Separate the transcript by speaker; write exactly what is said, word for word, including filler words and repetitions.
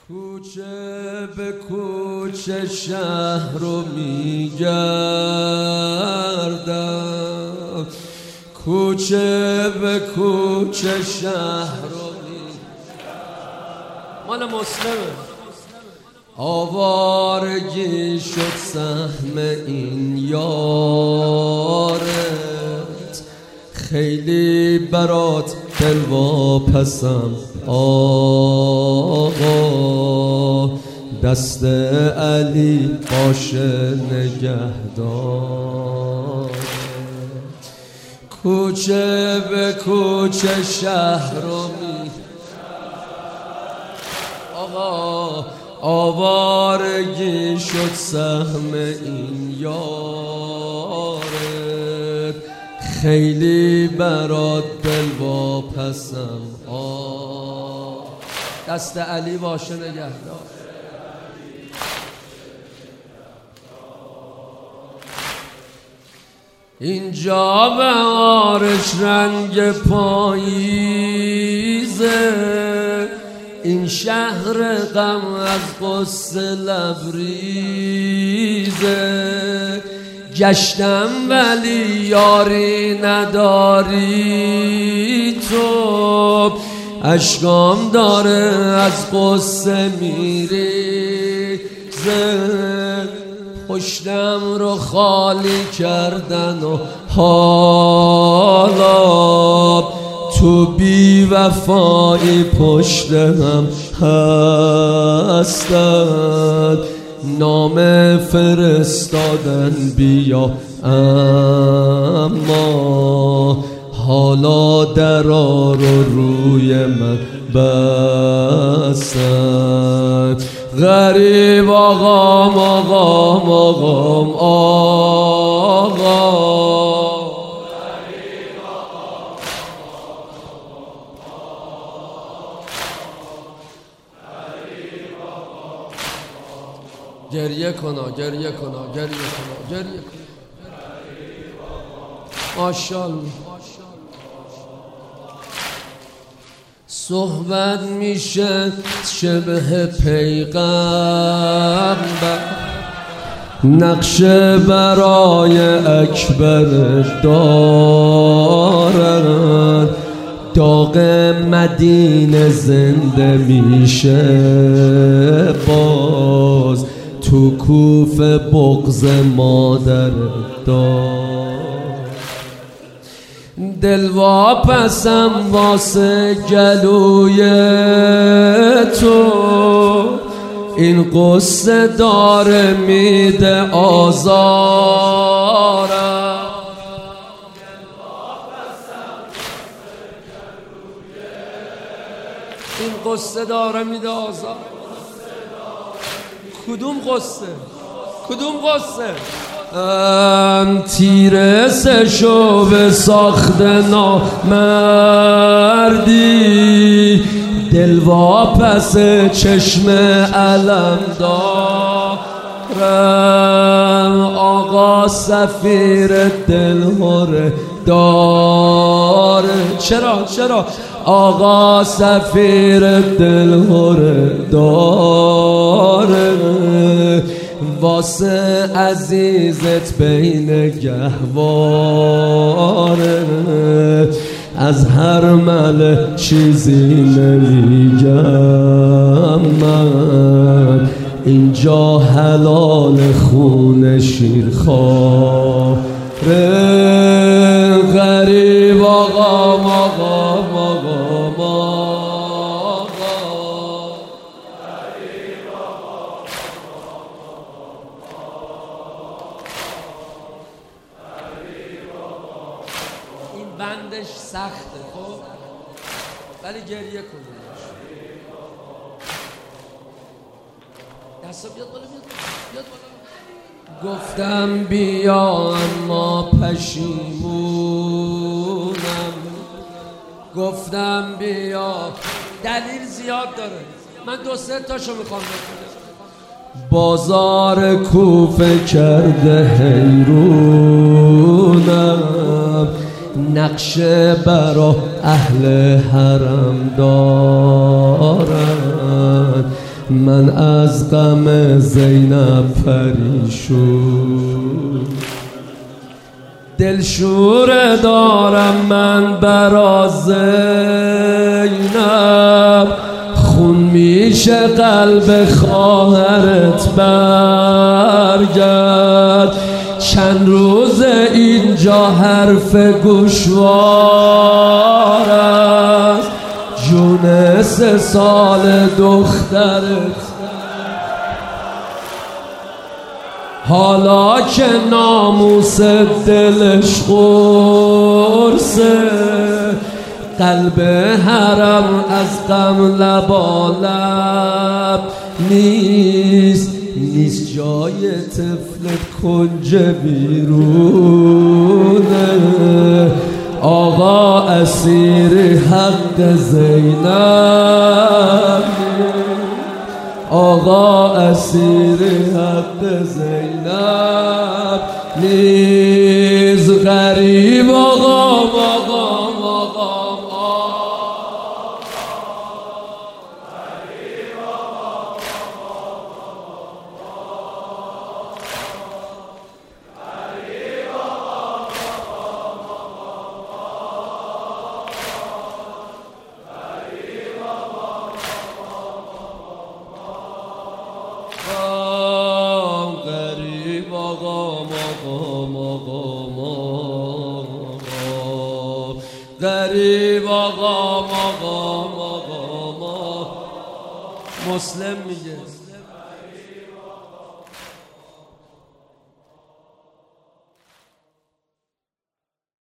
Speaker 1: کوچه به کوچه شهر رو میگردم، کوچه به کوچه شهر رو میگردم. مال مسلمه. آوارگی شد سهم این یارت، خیلی برات دل واپسم آقا، دست علی باشه نگهدار. کوچه به کوچه شهر رو می آقا، آوارگی شد سهم این یارت، خیلی برات دل واپسم آه، دست علی باشه نگهدار. اینجا بهارش رنگ پاییزه، این شهر غم از غصه لبریزه. گشتم ولی یاری نداری تو، اشکام داره از غصه میریزه. پشتم رو خالی کردن و حالا تو بی وفایی پشت هم هستن، نام فرستادن بیا اما حالا درا رو روی من بستن. غریب آقام آقام آقام آقا، گریه کنا گریه کنا گریه کنا گریه کنا. ماشاءالله. صحبت میشه شبه پیغمبر، نقشه برای اکبر دارن، داغ مدینه زنده میشه باز، تو کوفه بغض مادر دار. دل واپسم واسه گلوی تو، این قصه داره میده آزارم. این قصه داره میده آزار. کدوم قصه؟ کدوم قصه؟ تیره سشو به ساخت نامردی، دل واپس چشم علم دارم. آقا سفیر دل هره داره، چرا چرا آقا سفیر دل هره داره، واسه عزیزت بین گهواره. از هر مله چیزی نمیگم من، اینجا حلال خون شیرخواره. غریب آقام آقام آقام آقام، این بندش سخته خب، ولی گریه کنید. دستا بیاد بالا، بیاد بالا. گفتم بیا اما پشیمونم، گفتم بیا دلیل زیاد داره، من دو سه تاشو میخوام بکنم. بازار کوفه کرده حیرونم، نقشه برا اهل حرم دارن، من از غم زینب پریشون، دلشوره دارم من برا زینب، خون میشه قلب خواهرت برگرد. چند روز اینجا حرف گوشوار است، جون سه سال دخترت حالا که ناموس دلش قرصه، قلب حرم از غم لبالب نیست، نیست جای طفل کنج بیرونه. آقا اسیر حق زینب، آقا اسیر حق زینب نیز. غریب آقا آقا غریب آقا آقا آقا. مسلم میگه